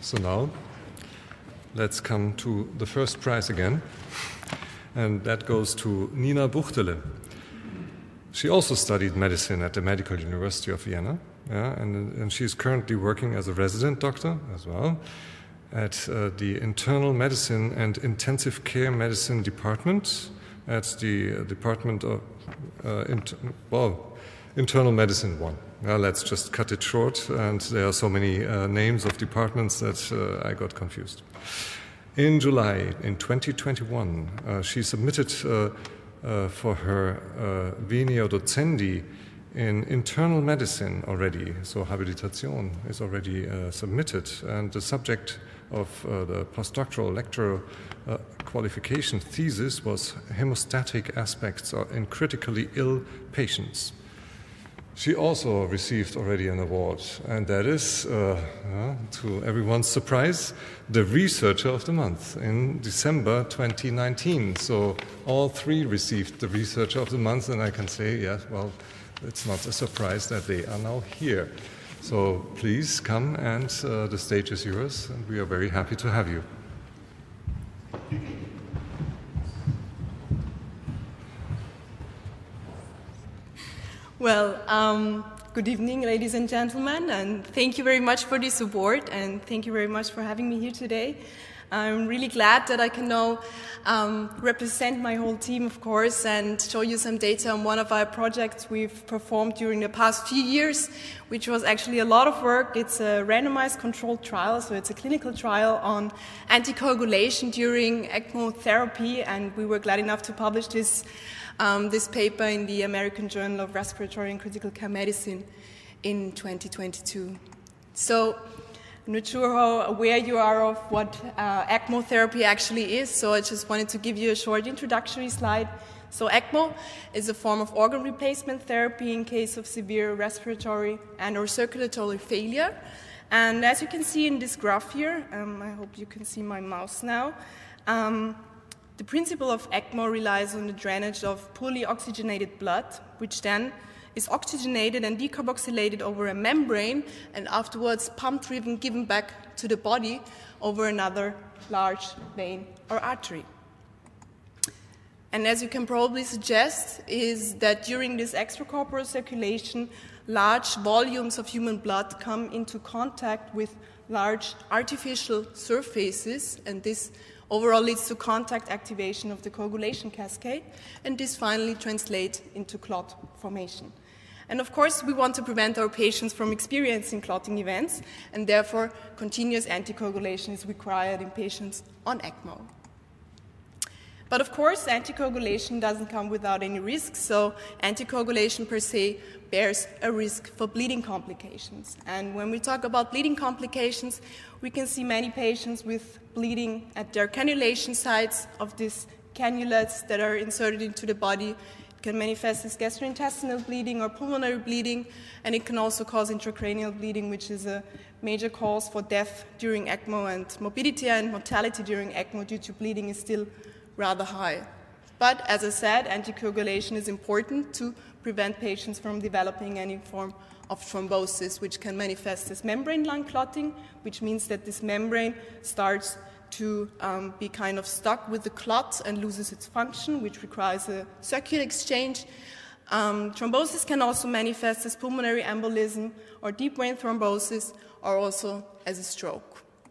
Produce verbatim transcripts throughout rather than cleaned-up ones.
So now, let's come to the first prize again, and that goes to Nina Buchtele. She also studied medicine at the Medical University of Vienna, yeah, and, and she's currently working as a resident doctor as well at uh, the Internal Medicine and Intensive Care Medicine Department at the uh, Department of, uh, inter well, Internal Medicine one. Well, let's just cut it short, and there are so many uh, names of departments that uh, I got confused. In July, in twenty twenty-one, uh, she submitted uh, uh, for her uh, Venio Docendi in internal medicine already, so Habilitation is already uh, submitted, and the subject of uh, the postdoctoral lecturer uh, qualification thesis was hemostatic aspects in critically ill patients. She also received already an award, and that is, uh, uh, to everyone's surprise, the Researcher of the Month in December twenty nineteen. So all three received the Researcher of the Month, and I can say, yes, well, it's not a surprise that they are now here. So please come, and uh, the stage is yours, and we are very happy to have you. Well, um, good evening, ladies and gentlemen, and thank you very much for this award, and thank you very much for having me here today. I'm really glad that I can now um, represent my whole team, of course, and show you some data on one of our projects we've performed during the past few years, which was actually a lot of work. It's a randomized controlled trial, so it's a clinical trial on anticoagulation during ECMO therapy, and we were glad enough to publish this Um, this paper in the American Journal of Respiratory and Critical Care Medicine in twenty twenty-two. So I'm not sure how aware you are of what uh, ECMO therapy actually is, so I just wanted to give you a short introductory slide. So ECMO is a form of organ replacement therapy in case of severe respiratory and or circulatory failure. And as you can see in this graph here, um, I hope you can see my mouse now, um, the principle of ECMO relies on the drainage of poorly oxygenated blood, which then is oxygenated and decarboxylated over a membrane and afterwards pumped, driven, given back to the body over another large vein or artery. And as you can probably suggest, is that during this extracorporeal circulation, large volumes of human blood come into contact with large artificial surfaces, and this overall leads to contact activation of the coagulation cascade, and this finally translates into clot formation. And of course, we want to prevent our patients from experiencing clotting events, and therefore continuous anticoagulation is required in patients on ECMO. But of course, anticoagulation doesn't come without any risks, so anticoagulation per se bears a risk for bleeding complications. And when we talk about bleeding complications, we can see many patients with bleeding at their cannulation sites of these cannulas that are inserted into the body. It can manifest as gastrointestinal bleeding or pulmonary bleeding, and it can also cause intracranial bleeding, which is a major cause for death during ECMO, and morbidity and mortality during ECMO due to bleeding is still rather high. But as I said, anticoagulation is important to prevent patients from developing any form of thrombosis, which can manifest as membrane lung clotting, which means that this membrane starts to um, be kind of stuck with the clot and loses its function, which requires a circular exchange. Um, thrombosis can also manifest as pulmonary embolism or deep vein thrombosis, or also as a stroke.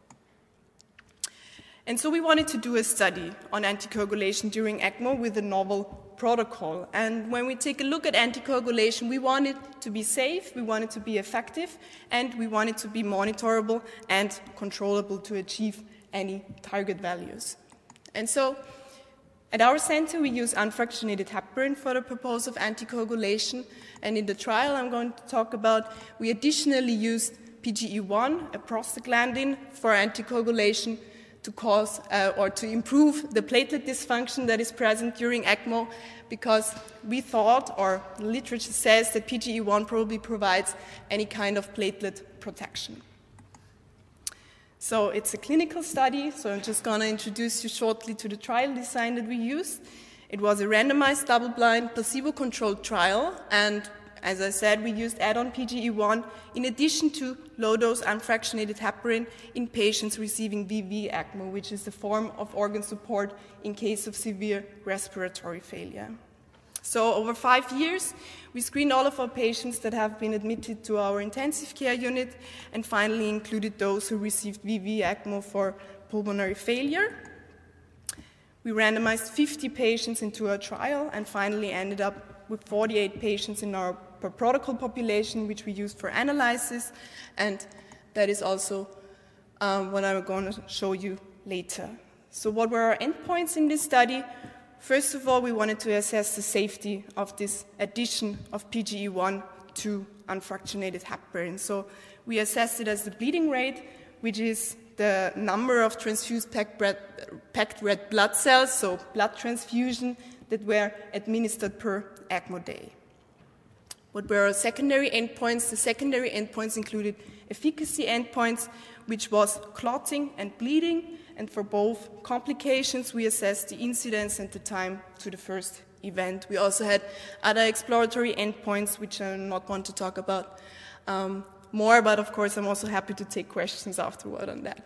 And so we wanted to do a study on anticoagulation during ECMO with a novel protocol. And when we take a look at anticoagulation, we want it to be safe, we want it to be effective, and we want it to be monitorable and controllable to achieve any target values. And so at our center, we use unfractionated heparin for the purpose of anticoagulation. And in the trial I'm going to talk about, we additionally used P G E one, a prostaglandin, for anticoagulation to cause uh, or to improve the platelet dysfunction that is present during ECMO, because we thought, or the literature says, that P G E one probably provides any kind of platelet protection. So it's a clinical study, so I'm just going to introduce you shortly to the trial design that we used. It was a randomized, double-blind, placebo-controlled trial, and as I said, we used add-on P G E one in addition to low-dose unfractionated heparin in patients receiving V V ECMO, which is a form of organ support in case of severe respiratory failure. So over five years, we screened all of our patients that have been admitted to our intensive care unit and finally included those who received V V ECMO for pulmonary failure. We randomized fifty patients into our trial and finally ended up with forty-eight patients in our per protocol population, which we used for analysis, and that is also um, what I'm going to show you later. So what were our endpoints in this study? First of all, we wanted to assess the safety of this addition of P G E one to unfractionated heparin. So we assessed it as the bleeding rate, which is the number of transfused packed red, packed red blood cells, so blood transfusion, that were administered per ECMO day. What were our secondary endpoints? The secondary endpoints included efficacy endpoints, which was clotting and bleeding, and for both complications, we assessed the incidence and the time to the first event. We also had other exploratory endpoints, which I do not want to talk about um, more, but of course I'm also happy to take questions afterward on that.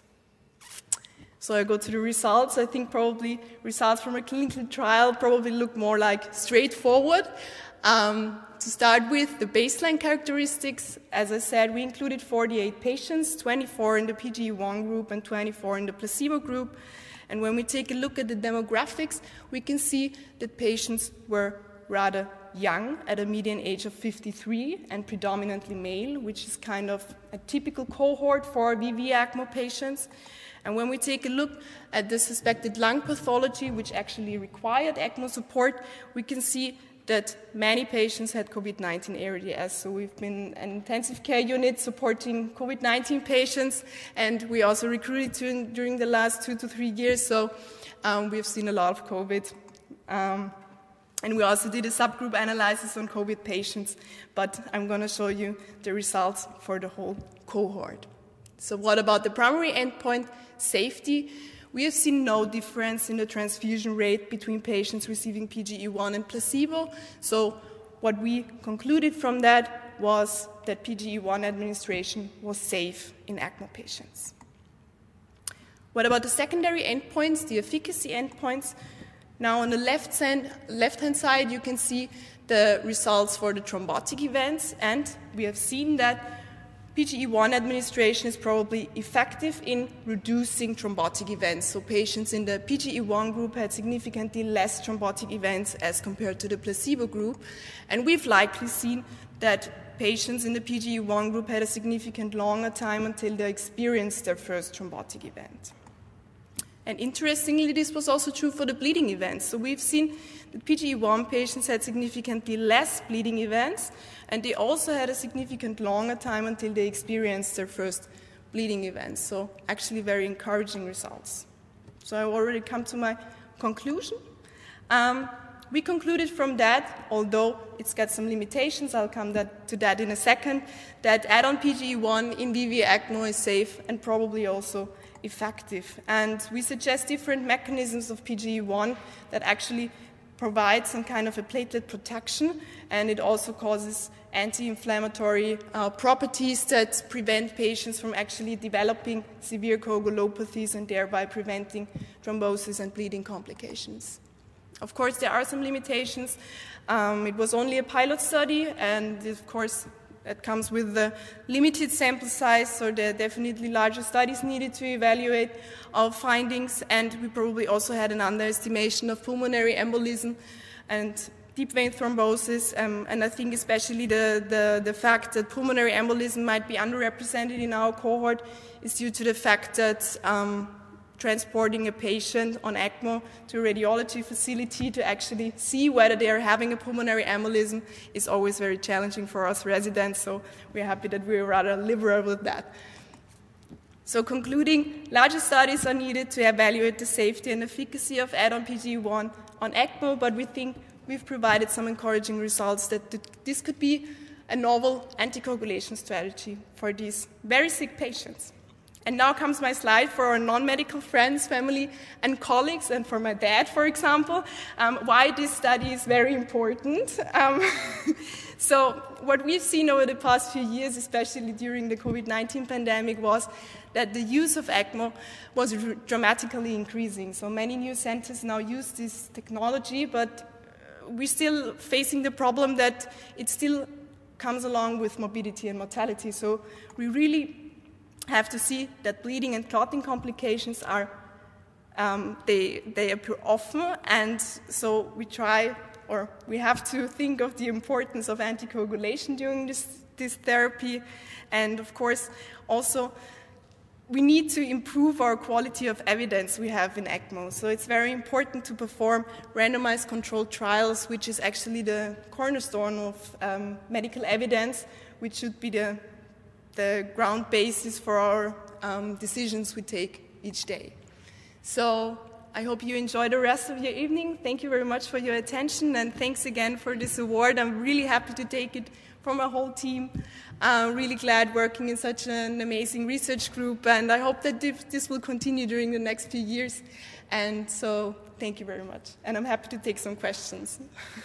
So I go to the results. I think probably results from a clinical trial probably look more like straightforward. Um, to start with, the baseline characteristics, as I said, we included forty-eight patients, twenty-four in the P G E one group and twenty-four in the placebo group. And when we take a look at the demographics, we can see that patients were rather young, at a median age of fifty-three, and predominantly male, which is kind of a typical cohort for V V ECMO patients. And when we take a look at the suspected lung pathology, which actually required ECMO support, we can see that many patients had COVID nineteen A R D S. So we've been an intensive care unit supporting COVID nineteen patients, and we also recruited during the last two to three years. So um, we've seen a lot of COVID. Um, and we also did a subgroup analysis on COVID patients, but I'm going to show you the results for the whole cohort. So what about the primary endpoint, safety? We have seen no difference in the transfusion rate between patients receiving P G E one and placebo. So what we concluded from that was that P G E one administration was safe in ECMO patients. What about the secondary endpoints, the efficacy endpoints? Now on the left hand, left-hand side, you can see the results for the thrombotic events, and we have seen that P G E one administration is probably effective in reducing thrombotic events. So patients in the P G E one group had significantly less thrombotic events as compared to the placebo group. And we've likely seen that patients in the P G E one group had a significant longer time until they experienced their first thrombotic event. And interestingly, this was also true for the bleeding events. So we've seen that P G E one patients had significantly less bleeding events, and they also had a significant longer time until they experienced their first bleeding events. So actually very encouraging results. So I already come to my conclusion. Um, we concluded from that, although it's got some limitations, I'll come that, to that in a second, that add-on P G E one in V V ECMO is safe and probably also effective. And we suggest different mechanisms of P G E one that actually provide some kind of a platelet protection, and it also causes anti-inflammatory uh, properties that prevent patients from actually developing severe coagulopathies and thereby preventing thrombosis and bleeding complications. Of course, there are some limitations. Um, it was only a pilot study, and of course, it comes with a limited sample size, so there are definitely larger studies needed to evaluate our findings, and we probably also had an underestimation of pulmonary embolism and deep vein thrombosis, um, and I think especially the, the, the fact that pulmonary embolism might be underrepresented in our cohort is due to the fact that um, transporting a patient on ECMO to a radiology facility to actually see whether they are having a pulmonary embolism is always very challenging for us residents, so we're happy that we're rather liberal with that. So concluding, larger studies are needed to evaluate the safety and efficacy of add-on P G E one on ECMO, but we think we've provided some encouraging results that this could be a novel anticoagulation strategy for these very sick patients. And now comes my slide for our non-medical friends, family, and colleagues, and for my dad, for example, um, why this study is very important. Um, So what we've seen over the past few years, especially during the COVID nineteen pandemic, was that the use of ECMO was r- dramatically increasing. So many new centers now use this technology, but we're still facing the problem that it still comes along with morbidity and mortality. So we really have to see that bleeding and clotting complications are, um, they, they appear often, and so we try, or we have to think of the importance of anticoagulation during this, this therapy, and of course also we need to improve our quality of evidence we have in ECMO. So it's very important to perform randomized controlled trials, which is actually the cornerstone of um, medical evidence, which should be the, the ground basis for our um, decisions we take each day. So I hope you enjoy the rest of your evening. Thank you very much for your attention, and thanks again for this award. I'm really happy to take it from our whole team. I'm really glad working in such an amazing research group, and I hope that this will continue during the next few years. And so, thank you very much. And I'm happy to take some questions.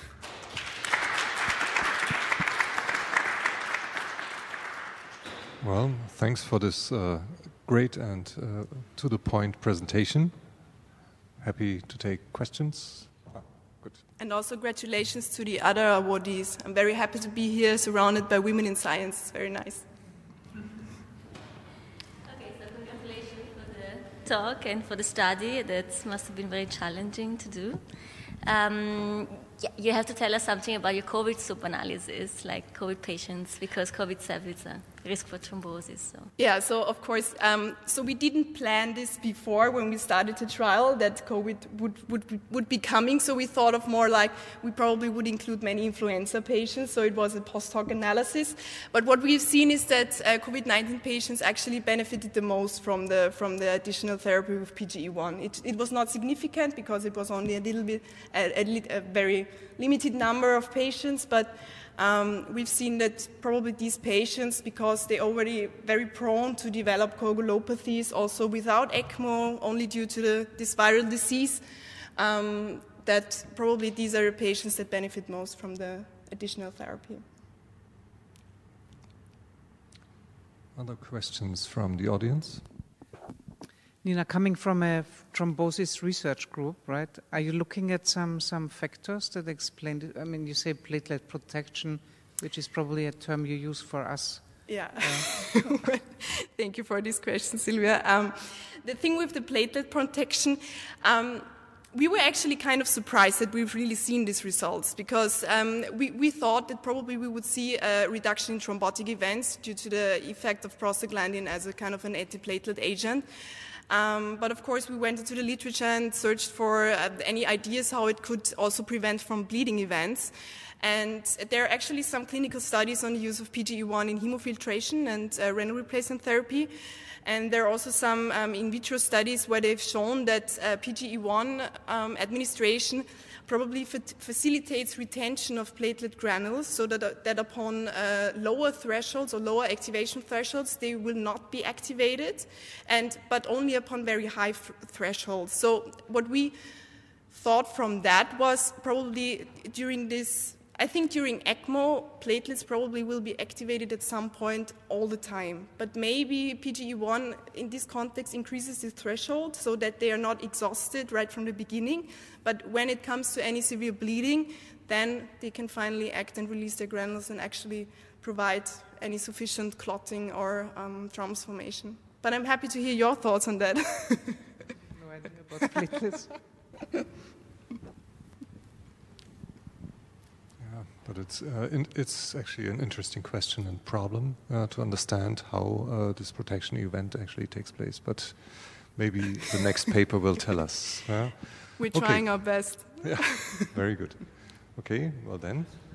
Well, thanks for this uh, great and uh, to-the-point presentation. Happy to take questions. Ah, good. And also congratulations to the other awardees. I'm very happy to be here surrounded by women in science. It's very nice. Okay, so congratulations for the talk and for the study. That must have been very challenging to do. Um, yeah, you have to tell us something about your COVID sub-analysis, like COVID patients, because COVID itself is a risk for thrombosis. So. Yeah, so of course, um, so we didn't plan this before when we started the trial that COVID would, would, would be coming, so we thought of more like we probably would include many influenza patients, so it was a post-hoc analysis. But what we've seen is that uh, COVID nineteen patients actually benefited the most from the, from the additional therapy with P G E one. It, it was not significant because it was only a little bit, a, a, a very limited number of patients, but Um, we've seen that probably these patients, because they're already very prone to develop coagulopathies, also without ECMO, only due to the, this viral disease, um, that probably these are the patients that benefit most from the additional therapy. Other questions from the audience? Nina, coming from a thrombosis research group, right, are you looking at some, some factors that explain it? I mean, you say platelet protection, which is probably a term you use for us. Yeah. Uh. Thank you for this question, Silvia. Um, the thing with the platelet protection, um, we were actually kind of surprised that we've really seen these results, because um, we, we thought that probably we would see a reduction in thrombotic events due to the effect of prostaglandin as a kind of an antiplatelet agent. Um, but of course, we went into the literature and searched for uh, any ideas how it could also prevent from bleeding events. And there are actually some clinical studies on the use of P G E one in hemofiltration and uh, renal replacement therapy. And there are also some um, in vitro studies where they've shown that uh, P G E one um, administration probably fa facilitates retention of platelet granules, so that, uh, that upon uh, lower thresholds or lower activation thresholds, they will not be activated, and but only upon very high thresholds. So what we thought from that was probably during this, I think during ECMO, platelets probably will be activated at some point all the time. But maybe P G E one in this context increases the threshold so that they are not exhausted right from the beginning. But when it comes to any severe bleeding, then they can finally act and release their granules and actually provide any sufficient clotting or um, transformation. But I'm happy to hear your thoughts on that. No idea about platelets. But it's, uh, in, it's actually an interesting question and problem uh, to understand how uh, this protection event actually takes place. But maybe the next paper will tell us. Uh? We're Okay. trying our best. Yeah, very good. Okay, well then.